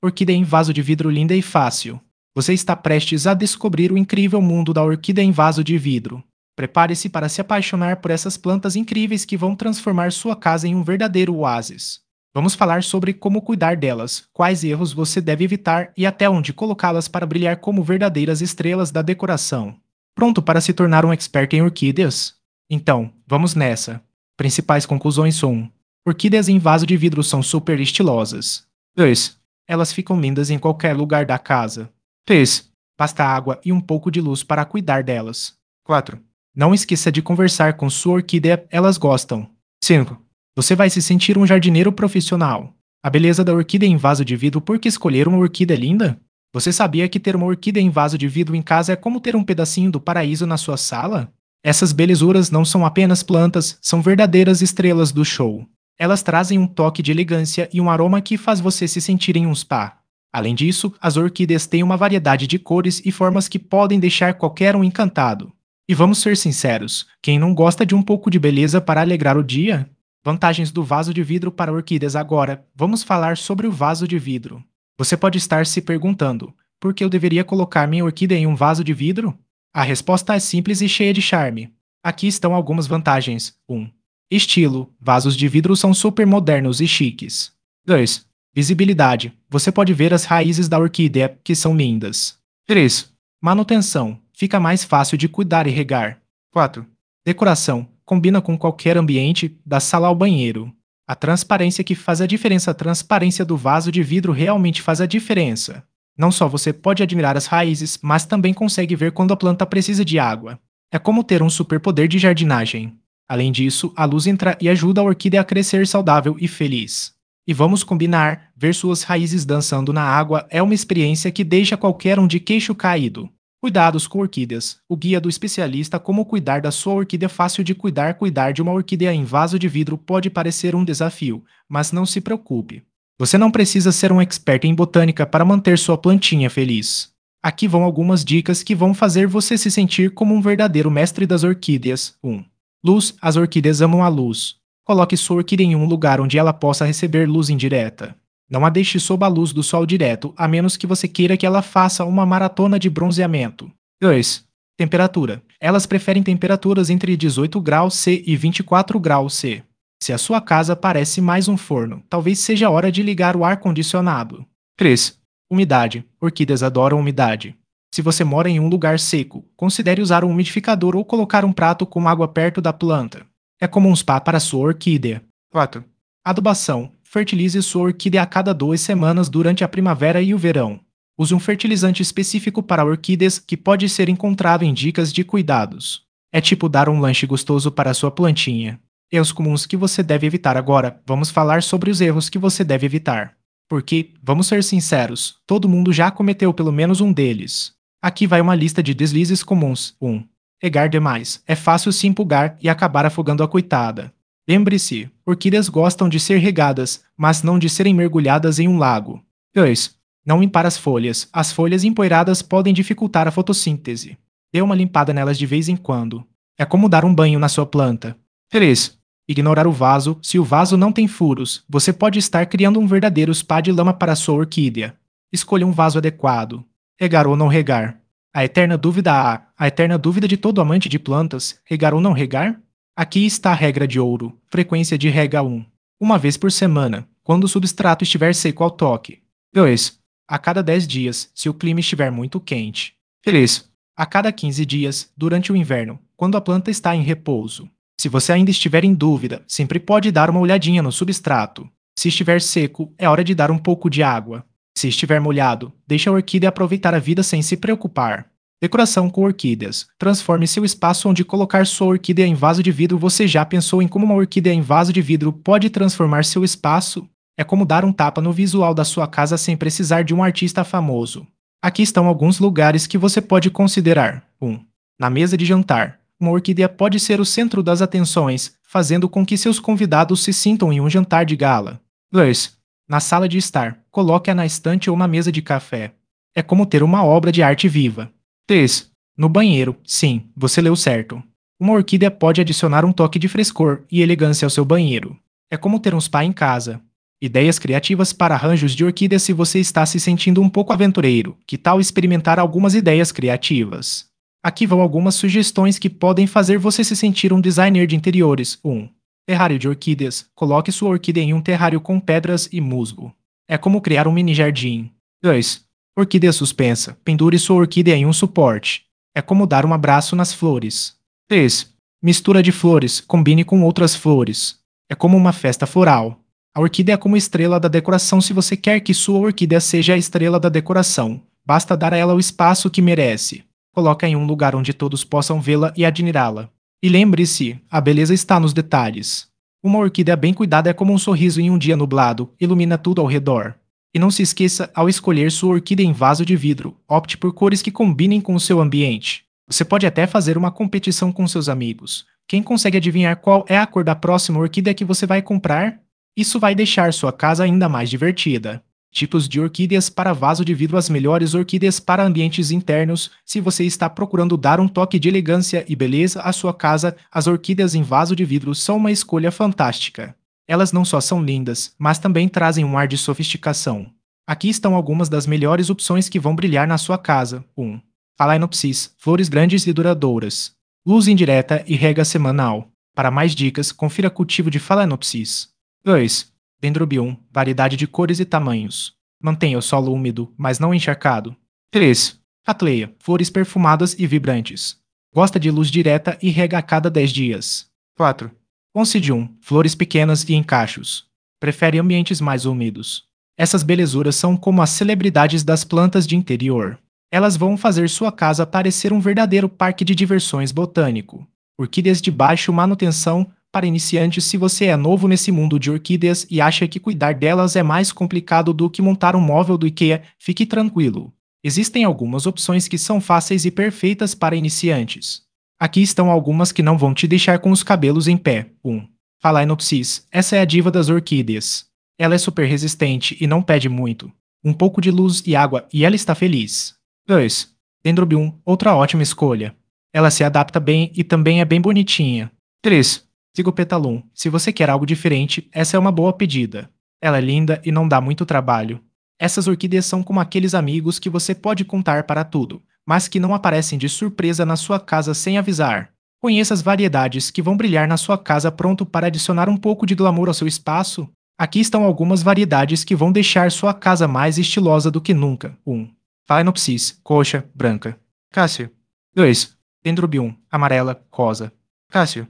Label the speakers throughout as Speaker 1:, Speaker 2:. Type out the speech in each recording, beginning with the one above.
Speaker 1: Orquídea em vaso de vidro linda e fácil. Você está prestes a descobrir o incrível mundo da orquídea em vaso de vidro. Prepare-se para se apaixonar por essas plantas incríveis que vão transformar sua casa em um verdadeiro oásis. Vamos falar sobre como cuidar delas, quais erros você deve evitar e até onde colocá-las para brilhar como verdadeiras estrelas da decoração. Pronto para se tornar um expert em orquídeas? Então, vamos nessa. Principais conclusões são: orquídeas em vaso de vidro são super estilosas. 2. Elas ficam lindas em qualquer lugar da casa. 3. Basta água e um pouco de luz para cuidar delas. 4. Não esqueça de conversar com sua orquídea, elas gostam. 5. Você vai se sentir um jardineiro profissional. A beleza da orquídea em vaso de vidro. Por que escolher uma orquídea linda? Você sabia que ter uma orquídea em vaso de vidro em casa é como ter um pedacinho do paraíso na sua sala? Essas belezuras não são apenas plantas, são verdadeiras estrelas do show. Elas trazem um toque de elegância e um aroma que faz você se sentir em um spa. Além disso, as orquídeas têm uma variedade de cores e formas que podem deixar qualquer um encantado. E vamos ser sinceros, quem não gosta de um pouco de beleza para alegrar o dia? Vantagens do vaso de vidro para orquídeas. Agora, vamos falar sobre o vaso de vidro. Você pode estar se perguntando: por que eu deveria colocar minha orquídea em um vaso de vidro? A resposta é simples e cheia de charme. Aqui estão algumas vantagens. 1. Estilo. Vasos de vidro são super modernos e chiques. 2. Visibilidade. Você pode ver as raízes da orquídea, que são lindas. 3. Manutenção. Fica mais fácil de cuidar e regar. 4. Decoração. Combina com qualquer ambiente, da sala ao banheiro. A transparência que faz a diferença. A transparência do vaso de vidro realmente faz a diferença. Não só você pode admirar as raízes, mas também consegue ver quando a planta precisa de água. É como ter um superpoder de jardinagem. Além disso, a luz entra e ajuda a orquídea a crescer saudável e feliz. E vamos combinar, ver suas raízes dançando na água é uma experiência que deixa qualquer um de queixo caído. Cuidados com orquídeas. O guia do especialista Como cuidar da sua orquídea. Fácil de cuidar. Cuidar de uma orquídea em vaso de vidro pode parecer um desafio, mas não se preocupe. Você não precisa ser um expert em botânica para manter sua plantinha feliz. Aqui vão algumas dicas que vão fazer você se sentir como um verdadeiro mestre das orquídeas. 1. Luz. As orquídeas amam a luz. Coloque sua orquídea em um lugar onde ela possa receber luz indireta. Não a deixe sob a luz do sol direto, a menos que você queira que ela faça uma maratona de bronzeamento. 2. Temperatura. Elas preferem temperaturas entre 18 graus C e 24 graus C. Se a sua casa parece mais um forno, talvez seja a hora de ligar o ar-condicionado. 3. Umidade. Orquídeas adoram umidade. Se você mora em um lugar seco, considere usar um umidificador ou colocar um prato com água perto da planta. É como um spa para sua orquídea. 4. Adubação. Fertilize sua orquídea a cada 2 semanas durante a primavera e o verão. Use um fertilizante específico para orquídeas que pode ser encontrado em dicas de cuidados. É tipo dar um lanche gostoso para sua plantinha. Erros comuns que você deve evitar. Agora, vamos falar sobre os erros que você deve evitar. Porque, vamos ser sinceros, todo mundo já cometeu pelo menos um deles. Aqui vai uma lista de deslizes comuns. 1. Regar demais. É fácil se empolgar e acabar afogando a coitada. Lembre-se, orquídeas gostam de ser regadas, mas não de serem mergulhadas em um lago. 2. Não limpar as folhas. As folhas empoeiradas podem dificultar a fotossíntese. Dê uma limpada nelas de vez em quando. É como dar um banho na sua planta. 3. Ignorar o vaso. Se o vaso não tem furos, você pode estar criando um verdadeiro spa de lama para sua orquídea. Escolha um vaso adequado. Regar ou não regar. A eterna dúvida de todo amante de plantas: regar ou não regar? Aqui está a regra de ouro. Frequência de rega 1. Uma vez por semana, quando o substrato estiver seco ao toque. 2. A cada 10 dias, se o clima estiver muito quente. 3. A cada 15 dias, durante o inverno, quando a planta está em repouso. Se você ainda estiver em dúvida, sempre pode dar uma olhadinha no substrato. Se estiver seco, é hora de dar um pouco de água. Se estiver molhado, deixe a orquídea aproveitar a vida sem se preocupar. Decoração com orquídeas. Transforme seu espaço onde colocar sua orquídea em vaso de vidro. Você já pensou em como uma orquídea em vaso de vidro pode transformar seu espaço? É como dar um tapa no visual da sua casa sem precisar de um artista famoso. Aqui estão alguns lugares que você pode considerar. 1. Na mesa de jantar. Uma orquídea pode ser o centro das atenções, fazendo com que seus convidados se sintam em um jantar de gala. 2. Na sala de estar. Coloque-a na estante ou na mesa de café. É como ter uma obra de arte viva. 3. No banheiro. Sim, você leu certo. Uma orquídea pode adicionar um toque de frescor e elegância ao seu banheiro. É como ter um spa em casa. Ideias criativas para arranjos de orquídeas. Se você está se sentindo um pouco aventureiro, que tal experimentar algumas ideias criativas? Aqui vão algumas sugestões que podem fazer você se sentir um designer de interiores. 1. Terrário de orquídeas. Coloque sua orquídea em um terrário com pedras e musgo. É como criar um mini jardim. 2. Orquídea suspensa. Pendure sua orquídea em um suporte. É como dar um abraço nas flores. 3. Mistura de flores. Combine com outras flores. É como uma festa floral. A orquídea é como estrela da decoração. Se você quer que sua orquídea seja a estrela da decoração, basta dar a ela o espaço que merece. Coloque em um lugar onde todos possam vê-la e admirá-la. E lembre-se, a beleza está nos detalhes. Uma orquídea bem cuidada é como um sorriso em um dia nublado, ilumina tudo ao redor. E não se esqueça, ao escolher sua orquídea em vaso de vidro, opte por cores que combinem com o seu ambiente. Você pode até fazer uma competição com seus amigos. Quem consegue adivinhar qual é a cor da próxima orquídea que você vai comprar? Isso vai deixar sua casa ainda mais divertida. Tipos de orquídeas para vaso de vidro. As melhores orquídeas para ambientes internos. Se você está procurando dar um toque de elegância e beleza à sua casa, as orquídeas em vaso de vidro são uma escolha fantástica. Elas não só são lindas, mas também trazem um ar de sofisticação. Aqui estão algumas das melhores opções que vão brilhar na sua casa. 1. Phalaenopsis, flores grandes e duradouras. Luz indireta e rega semanal. Para mais dicas, confira cultivo de Phalaenopsis. 2. Dendrobium, variedade de cores e tamanhos. Mantenha o solo úmido, mas não encharcado. 3. Catleia, flores perfumadas e vibrantes. Gosta de luz direta e rega a cada 10 dias. 4. Oncidium, flores pequenas e em cachos. Prefere ambientes mais úmidos. Essas belezuras são como as celebridades das plantas de interior. Elas vão fazer sua casa parecer um verdadeiro parque de diversões botânico. Orquídeas de baixa manutenção. Para iniciantes, se você é novo nesse mundo de orquídeas e acha que cuidar delas é mais complicado do que montar um móvel do IKEA, fique tranquilo. Existem algumas opções que são fáceis e perfeitas para iniciantes. Aqui estão algumas que não vão te deixar com os cabelos em pé. 1. Phalaenopsis. Essa é a diva das orquídeas. Ela é super resistente e não pede muito. Um pouco de luz e água e ela está feliz. 2. Dendrobium. Outra ótima escolha. Ela se adapta bem e também é bem bonitinha. 3. Cigopetalum. Se você quer algo diferente, essa é uma boa pedida. Ela é linda e não dá muito trabalho. Essas orquídeas são como aqueles amigos que você pode contar para tudo, mas que não aparecem de surpresa na sua casa sem avisar. Conheça as variedades que vão brilhar na sua casa. Pronto para adicionar um pouco de glamour ao seu espaço? Aqui estão algumas variedades que vão deixar sua casa mais estilosa do que nunca. 1. Phalaenopsis, coxa, branca. Cássio. 2. Dendrobium, amarela, rosa. Cássio.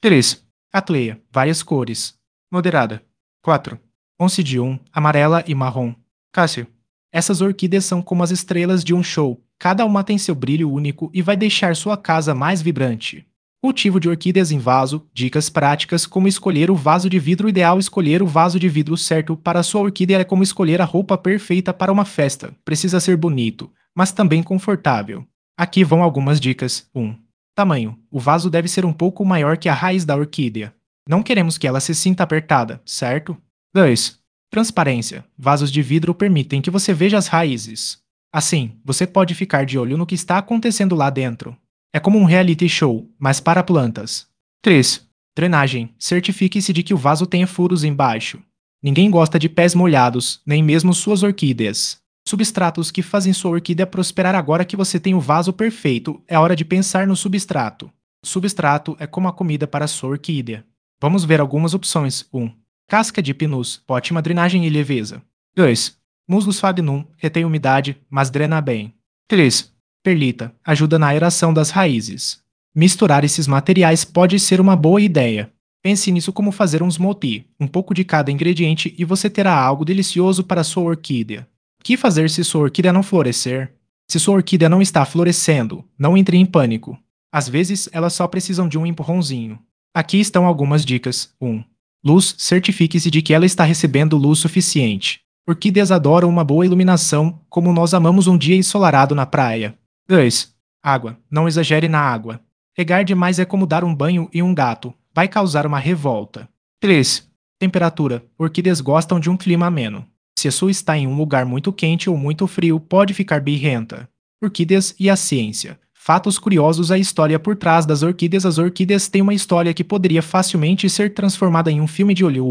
Speaker 1: 3. Catleia, várias cores. Moderada. 4. Oncidium, amarela e marrom. Cássio. Essas orquídeas são como as estrelas de um show. Cada uma tem seu brilho único e vai deixar sua casa mais vibrante. Cultivo de orquídeas em vaso. Dicas práticas como escolher o vaso de vidro ideal. Escolher o vaso de vidro certo para sua orquídea é como escolher a roupa perfeita para uma festa. Precisa ser bonito, mas também confortável. Aqui vão algumas dicas. 1. Tamanho. O vaso deve ser um pouco maior que a raiz da orquídea. Não queremos que ela se sinta apertada, certo? 2. Transparência. Vasos de vidro permitem que você veja as raízes. Assim, você pode ficar de olho no que está acontecendo lá dentro. É como um reality show, mas para plantas. 3. Drenagem. Certifique-se de que o vaso tenha furos embaixo. Ninguém gosta de pés molhados, nem mesmo suas orquídeas. Substratos que fazem sua orquídea prosperar. Agora que você tem o vaso perfeito, é hora de pensar no substrato. Substrato é como a comida para sua orquídea. Vamos ver algumas opções. 1. Casca de pinus, ótima drenagem e leveza. 2. Musgo sphagnum, retém umidade, mas drena bem. 3. Perlita, ajuda na aeração das raízes. Misturar esses materiais pode ser uma boa ideia. Pense nisso como fazer um smoothie, um pouco de cada ingrediente e você terá algo delicioso para sua orquídea. O que fazer se sua orquídea não florescer? Se sua orquídea não está florescendo, não entre em pânico. Às vezes, elas só precisam de um empurrãozinho. Aqui estão algumas dicas. 1. Luz. Certifique-se de que ela está recebendo luz suficiente. Orquídeas adoram uma boa iluminação, como nós amamos um dia ensolarado na praia. 2. Água. Não exagere na água. Regar demais é como dar um banho em um gato. Vai causar uma revolta. 3. Temperatura. Orquídeas gostam de um clima ameno. Se a sua está em um lugar muito quente ou muito frio, pode ficar birrenta. Orquídeas e a ciência. Fatos curiosos. A história por trás das orquídeas. As orquídeas têm uma história que poderia facilmente ser transformada em um filme de Hollywood.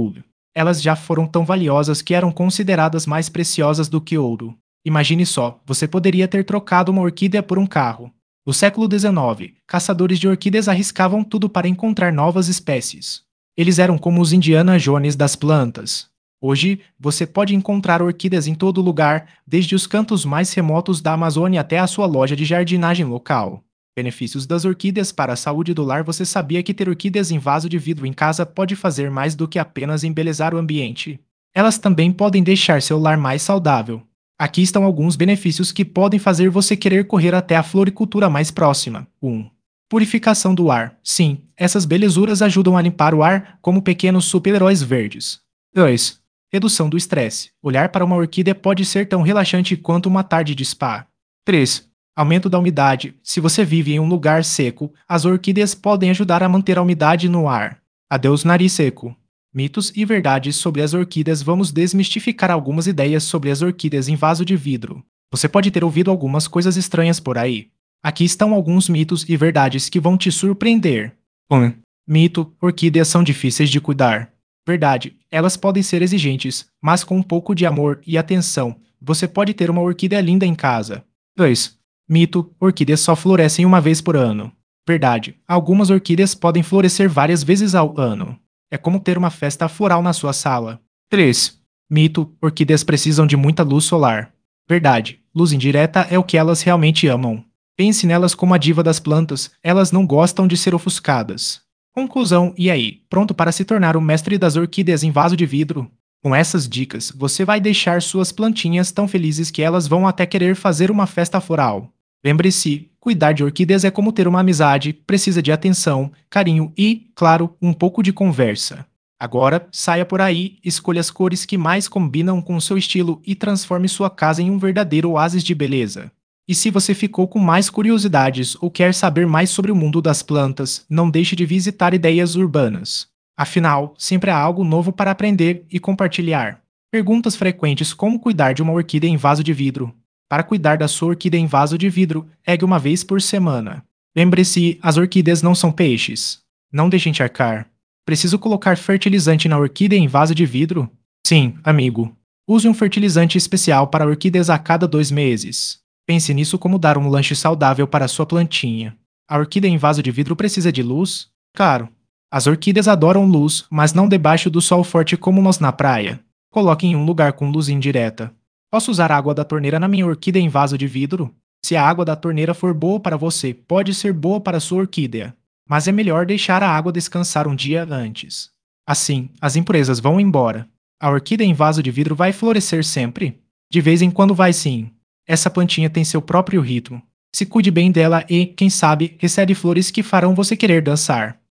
Speaker 1: Elas já foram tão valiosas que eram consideradas mais preciosas do que ouro. Imagine só, você poderia ter trocado uma orquídea por um carro. No século XIX, caçadores de orquídeas arriscavam tudo para encontrar novas espécies. Eles eram como os Indiana Jones das plantas. Hoje, você pode encontrar orquídeas em todo lugar, desde os cantos mais remotos da Amazônia até a sua loja de jardinagem local. Benefícios das orquídeas para a saúde do lar. Você sabia que ter orquídeas em vaso de vidro em casa pode fazer mais do que apenas embelezar o ambiente? Elas também podem deixar seu lar mais saudável. Aqui estão alguns benefícios que podem fazer você querer correr até a floricultura mais próxima. 1. Purificação do ar. Sim, essas belezuras ajudam a limpar o ar como pequenos super-heróis verdes. 2. Redução do estresse. Olhar para uma orquídea pode ser tão relaxante quanto uma tarde de spa. 3. Aumento da umidade. Se você vive em um lugar seco, as orquídeas podem ajudar a manter a umidade no ar. Adeus nariz seco. Mitos e verdades sobre as orquídeas. Vamos desmistificar algumas ideias sobre as orquídeas em vaso de vidro. Você pode ter ouvido algumas coisas estranhas por aí. Aqui estão alguns mitos e verdades que vão te surpreender. 1. Mito: orquídeas são difíceis de cuidar. Verdade, elas podem ser exigentes, mas com um pouco de amor e atenção, você pode ter uma orquídea linda em casa. 2. Mito: orquídeas só florescem uma vez por ano. Verdade, algumas orquídeas podem florescer várias vezes ao ano. É como ter uma festa floral na sua sala. 3. Mito: orquídeas precisam de muita luz solar. Verdade, luz indireta é o que elas realmente amam. Pense nelas como a diva das plantas, elas não gostam de ser ofuscadas. Conclusão: e aí, pronto para se tornar o mestre das orquídeas em vaso de vidro? Com essas dicas, você vai deixar suas plantinhas tão felizes que elas vão até querer fazer uma festa floral. Lembre-se, cuidar de orquídeas é como ter uma amizade, precisa de atenção, carinho e, claro, um pouco de conversa. Agora, saia por aí, escolha as cores que mais combinam com o seu estilo e transforme sua casa em um verdadeiro oásis de beleza. E se você ficou com mais curiosidades ou quer saber mais sobre o mundo das plantas, não deixe de visitar Ideias Urbanas. Afinal, sempre há algo novo para aprender e compartilhar. Perguntas frequentes: como cuidar de uma orquídea em vaso de vidro? Para cuidar da sua orquídea em vaso de vidro, regue uma vez por semana. Lembre-se, as orquídeas não são peixes. Não deixe encharcar. Preciso colocar fertilizante na orquídea em vaso de vidro? Sim, amigo. Use um fertilizante especial para orquídeas a cada 2 meses. Pense nisso como dar um lanche saudável para a sua plantinha. A orquídea em vaso de vidro precisa de luz? Claro. As orquídeas adoram luz, mas não debaixo do sol forte como nós na praia. Coloque em um lugar com luz indireta. Posso usar a água da torneira na minha orquídea em vaso de vidro? Se a água da torneira for boa para você, pode ser boa para a sua orquídea. Mas é melhor deixar a água descansar um dia antes. Assim, as impurezas vão embora. A orquídea em vaso de vidro vai florescer sempre? De vez em quando vai sim. Essa plantinha tem seu próprio ritmo. Se cuide bem dela e, quem sabe, recebe flores que farão você querer dançar.